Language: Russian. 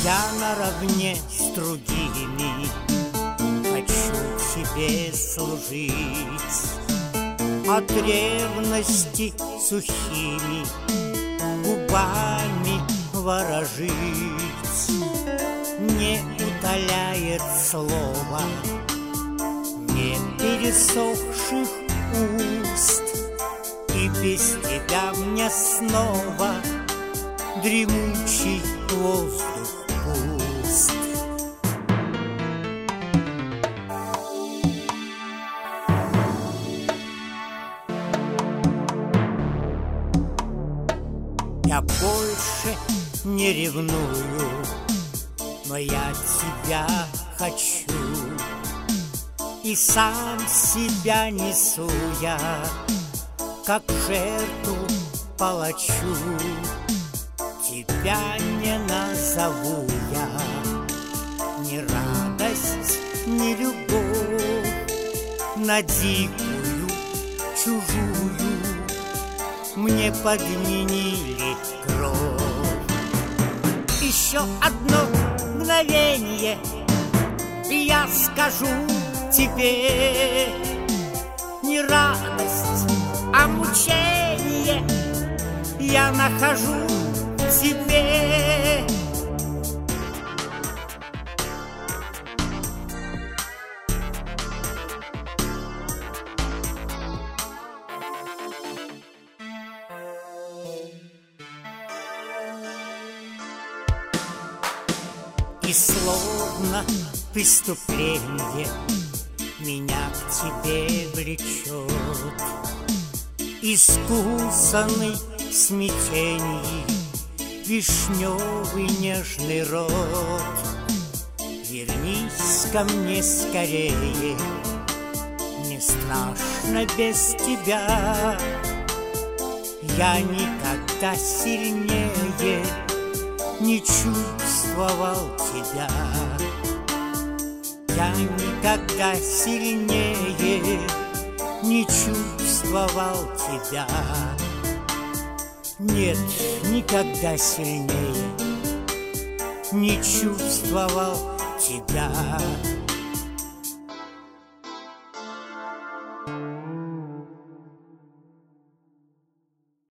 Я наравне с другими хочу тебе служить, от ревности сухими губами ворожить. Не утоляет слово не пересохших уст, и без тебя мне снова дремучий воздух пуст. Я больше не ревную, но я тебя хочу, и сам себя несу я, как жертву палачу. Тебя не назову я ни радость, ни любовь, на дикую, чужую мне подменили кровь. Еще одно мгновенье, и я скажу тебе, не радость, а мучение я нахожу в тебе. И словно преступление меня к тебе влечет, искусанный в смятении вишневый нежный рот. Вернись ко мне скорее, не страшно без тебя. Я никогда сильнее не чувствовал тебя. Я никогда сильнее не чувствовал тебя. Нет, никогда сильнее не чувствовал тебя.